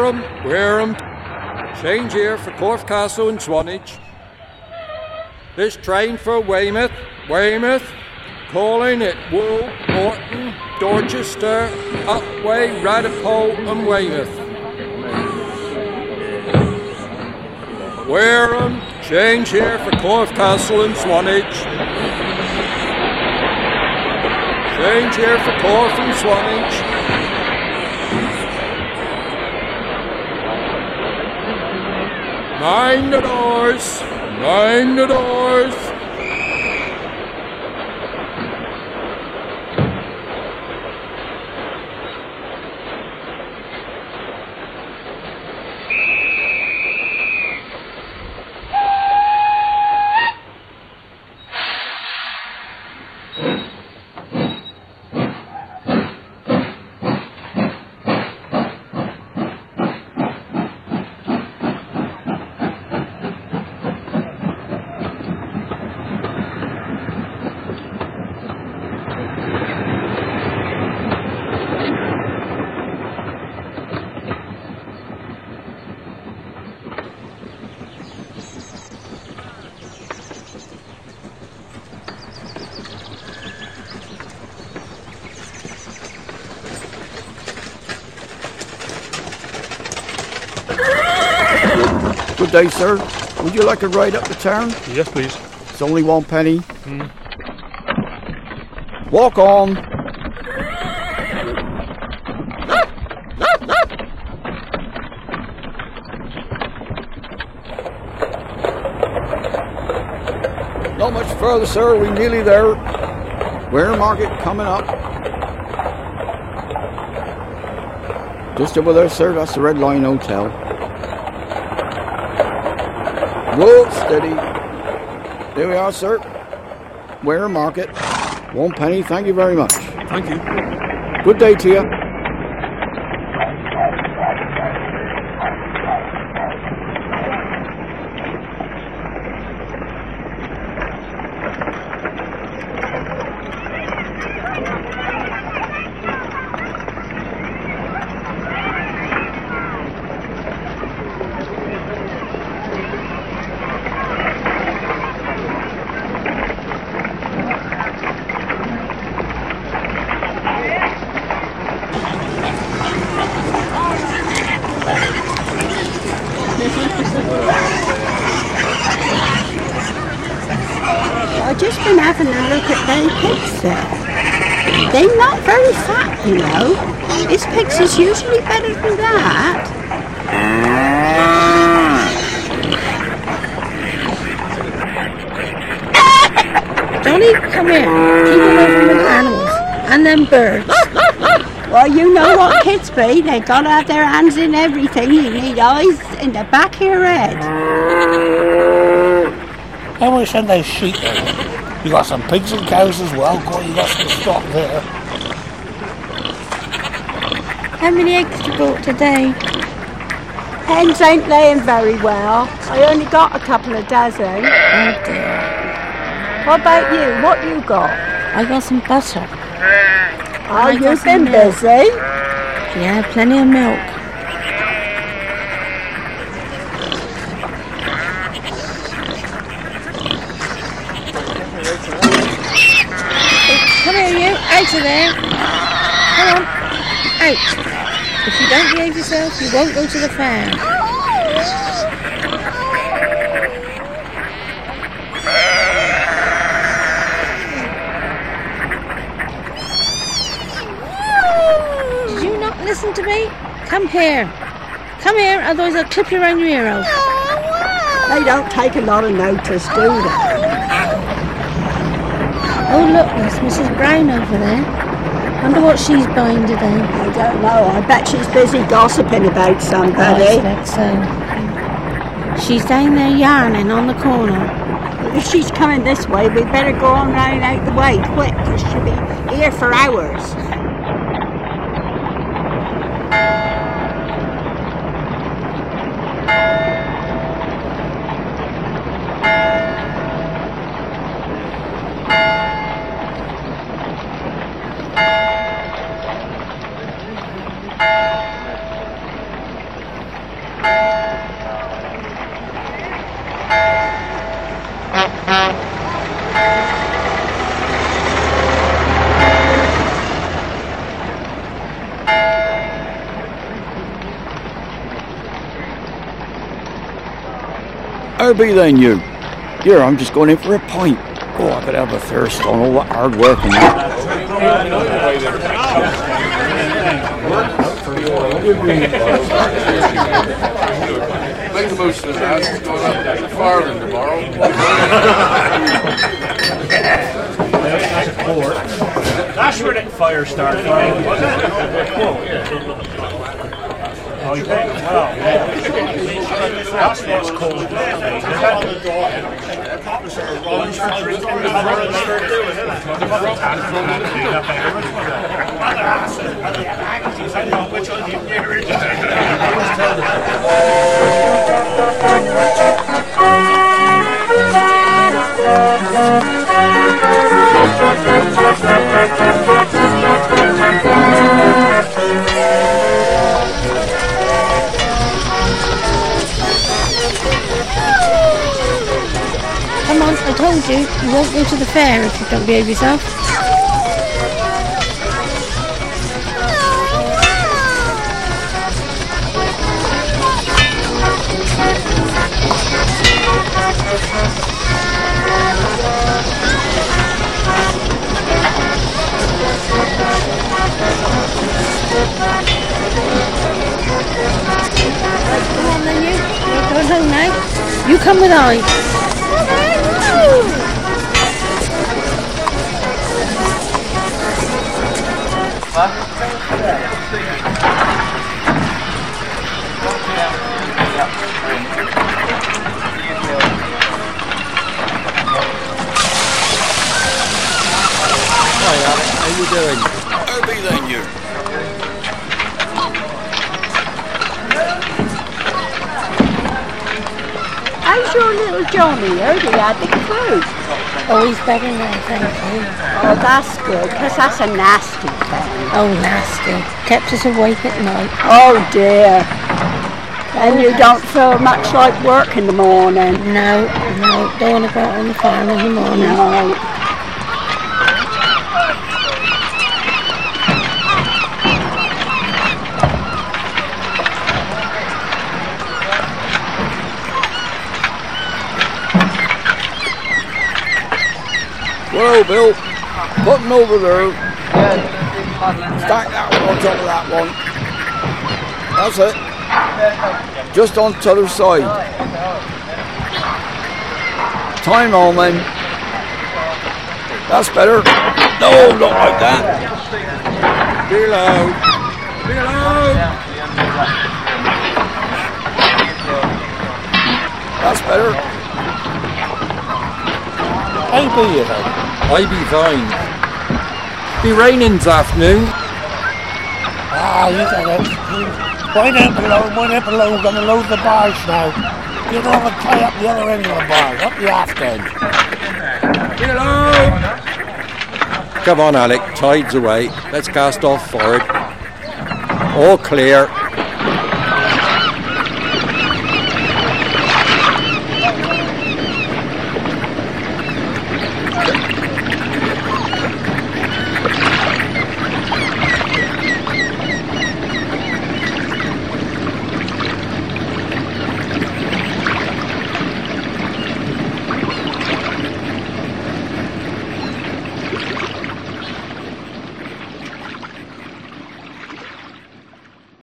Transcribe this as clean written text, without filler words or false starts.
Wareham. Change here for Corfe Castle and Swanage. This train for Weymouth. Calling at Wool, Morton, Dorchester, Otway, Radipole and Weymouth. Wareham. Change here for Corfe Castle and Swanage. Change here for Corfe and Swanage. Mind the doors. Mind the doors. Good day, sir. Would you like a ride up to town? Yes, please. It's only 1 penny. Walk on. Not much further, sir. We're nearly there. Wareham Market coming up. Just over there, sir. That's the Red Lion Hotel. Whoa, steady. There we are, sir. Wareham Market. 1 penny. Thank you very much. Thank you. Good day to you. I've just been having a look at them pigs there. They're not very fat, you know. This pigs is usually better than that. Johnny, come here. Keep away from the animals and them birds. Well, you know what kids be. They gotta have their hands in everything. You need eyes in the back of your head. How much send those sheep there? You got some pigs and cows as well. God, you got some stock there. How many eggs you bought today? Hens ain't laying very well. I only got a couple of dozen. Oh dear. What about you? What you got? I got some butter. Oh, got you've some been milk. busy. Yeah, plenty of milk. Come here, you. Out of there. Come on. Out. If you don't behave yourself, you won't go to the fair. Did you not listen to me? Come here. Come here, otherwise I'll clip you around your ear out. They don't take a lot of notice, do they? Oh look, there's Mrs. Brown over there. Wonder what she's buying today. I don't know. I bet she's busy gossiping about somebody. I expect so. She's down there yarning on the corner. If she's coming this way, we better go on round out the way quick, because she'll be here for hours. I'll be then, you. Here, I'm just going in for a pint. Oh, I could have a thirst on all that hard work and that. Make the most of the house. It's going up to Farland tomorrow. That's where that fire started from, wasn't it? Oh, you think? Well, that's what's called. Come on, I told you, you won't go to the fair if you don't behave yourself. Come on then, you. You're going home now. You come with I. Hi, Alex. How you doing? I'll be then, you. How's your little Johnny? Heard he had the flu. Oh, he's better now, thank you. Oh, that's good, because that's a nasty thing. Oh, nasty. Kept us awake at night. Oh dear. And you don't feel much like work in the morning? No, don't want to go out on the farm in the morning. No. Well, Bill, putting over there. Stack that one on top of that one. That's it. Just on the other side. Time on, then. That's better. No, not like that. Be loud. Be loud. That's better. How be you then? I be fine. Be raining this afternoon. Ah, you got it. Why down below, we're going to load the bars now. Get over and tie up the other end of the bar, up the aft end. Be loud. Come on, Alec. Tide's away. Let's cast off for it. All clear.